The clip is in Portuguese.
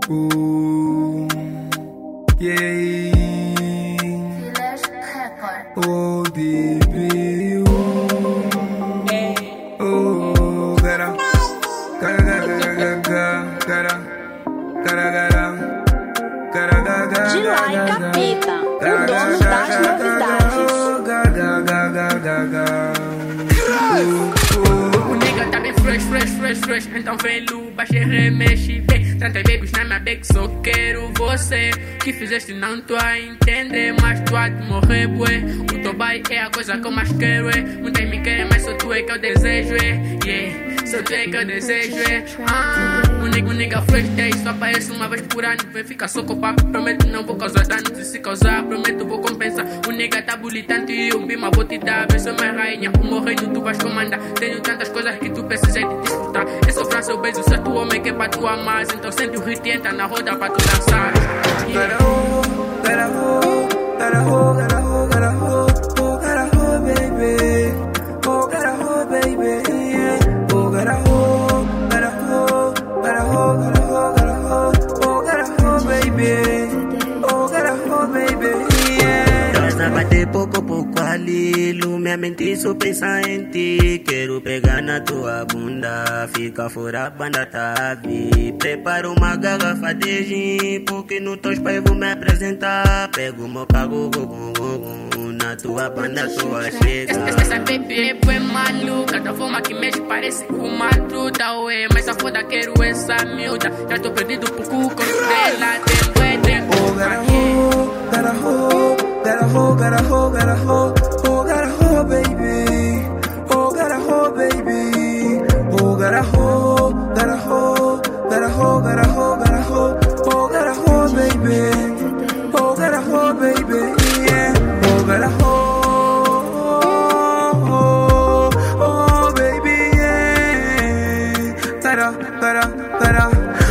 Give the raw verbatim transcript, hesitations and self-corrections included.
Oh, yeah. Oh, baby. Oh, oh, gara. Gara, gara, gara, gara. Gara, gara. Gara, gara, gara. De lá e Capeta, o dono das novidades. Gara, gara, gara, gara. O nigga tá bem fresh, fresh, fresh, fresh. Então vem luba, remexe, vem. Tantas babies na minha bag, só quero você. Que fizeste não tô a entender, mas tu há de morrer, bué. O teu bai é a coisa que eu mais quero, é. Muitas me querem, mas só tu é que eu desejo, é. Yeah, só tu é que eu desejo, é. Ah, o nigga, o nigga fresh day, só aparece uma vez por ano. Vem ficar só com o papo, prometo não vou causar danos. E se causar, prometo vou compensar. O nigga tá bulitante e eu bima vou te dar. Vem, sou minha rainha, o meu reino tu vais comandar. Tenho tantas coisas que tu precisas de disputar. Eu sou França, eu beijo, certo homem que é pra tu amar. Então sente o hit e entra na roda pra tu dançar. Gotta hold, gotta hold, gotta hold, gotta hold, gotta hold, oh, gotta hold, baby. Oh, gotta hold, baby. Yeah. Oh, gotta hold, gotta hold, gotta hold, gotta hold, gotta hold, oh, gotta hold, baby. Oh, gotta hold, baby. Yeah. Estás a bater pouco a pouco ali, minha mente só pensa em ti. Quero pegar na tua bunda, fica fora a banda tá vi. Prepara uma garrafa de gin, porque no teus pais vou me apresentar. Pego o meu carro, go, go, go, go, na tua banda tua chega. Essa, essa baby é bué maluca, da forma que mexe parece uma truta, ué. Mas a foda quero essa miúda, já tô perdido por cu com dela. Tem bué, tem oh, gotta hold, gotta hold, gotta hold, gotta hold, gotta hold, oh, gotta hold, baby. Oh, gotta hold, baby. Oh, gotta hold, gotta hold, gotta hold, gotta hold, gotta hold, oh, gotta hold, baby. Oh, gotta hold, baby. Yeah. Oh, gotta hold, oh, oh, baby. Yeah. Gotta, gotta, gotta.